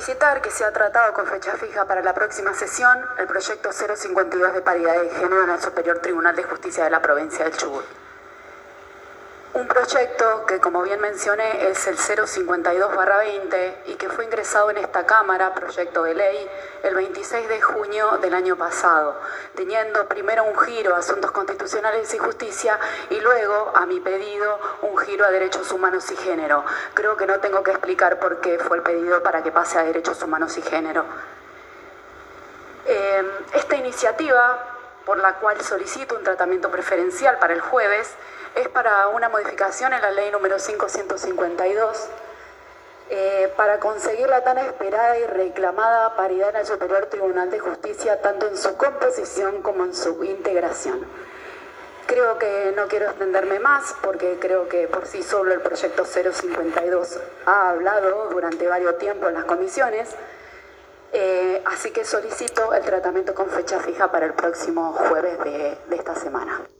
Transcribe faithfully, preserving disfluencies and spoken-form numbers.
solicitar que sea tratado con fecha fija para la próxima sesión el proyecto cero cincuenta y dos de paridad de género en el Superior Tribunal de Justicia de la provincia del Chubut. Un proyecto que, como bien mencioné, es el cero cincuenta y dos barra veinte y que fue ingresado en esta Cámara, proyecto de ley, el veintiséis de junio del año pasado, teniendo primero un giro a asuntos constitucionales y justicia y luego, a mi pedido, un giro a derechos humanos y género. Creo que no tengo que explicar por qué fue el pedido para que pase a derechos humanos y género. Eh, esta iniciativa, por la cual solicito un tratamiento preferencial para el jueves, es para una modificación en la ley número quinientos cincuenta y dos eh, para conseguir la tan esperada y reclamada paridad en el Superior Tribunal de Justicia, tanto en su composición como en su integración. Creo que no quiero extenderme más porque creo que por sí solo el proyecto cero cincuenta y dos ha hablado durante varios tiempos en las comisiones, eh, así que solicito el tratamiento con fecha fija para el próximo jueves de, de esta semana.